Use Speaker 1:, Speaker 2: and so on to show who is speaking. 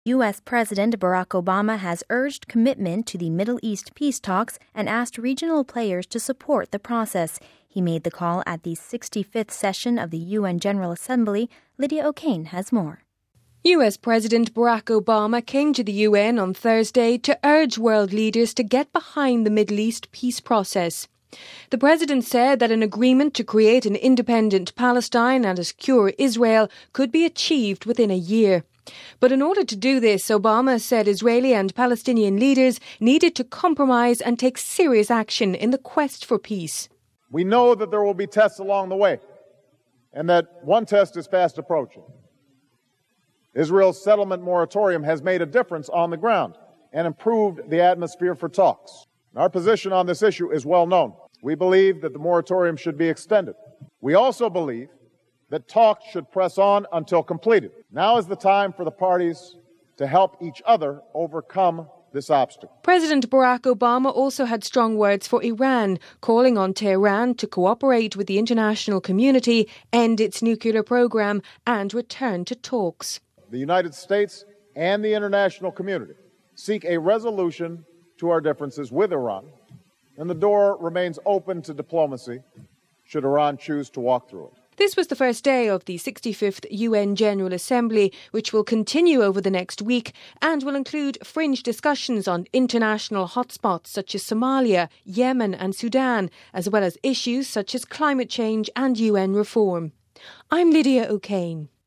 Speaker 1: U.S. President Barack Obama has urged commitment to the Middle East peace talks and asked regional players to support the process. He made the call at the 65th session of the UN General Assembly. Lydia O'Kane has more.
Speaker 2: U.S. President Barack Obama came to the UN on Thursday to urge world leaders to get behind the Middle East peace process. The president said that an agreement to create an independent Palestine and a secure Israel could be achieved within a year. But in order to do this, Obama said Israeli and Palestinian leaders needed to compromise and take serious action in the quest for peace.
Speaker 3: We know that there will be tests along the way, and that one test is fast approaching. Israel's settlement moratorium has made a difference on the ground and improved the atmosphere for talks. Our position on this issue is well known. We believe that the moratorium should be extended. We also believe that talks should press on until completed. Now is the time for the parties to help each other overcome this obstacle.
Speaker 2: President Barack Obama also had strong words for Iran, calling on Tehran to cooperate with the international community, end its nuclear program, and return to talks.
Speaker 3: The United States and the international community seek a resolution to our differences with Iran, and the door remains open to diplomacy should Iran choose to walk through it.
Speaker 2: This was the first day of the 65th UN General Assembly, which will continue over the next week and will include fringe discussions on international hotspots such as Somalia, Yemen and Sudan, as well as issues such as climate change and UN reform. I'm Lydia O'Kane.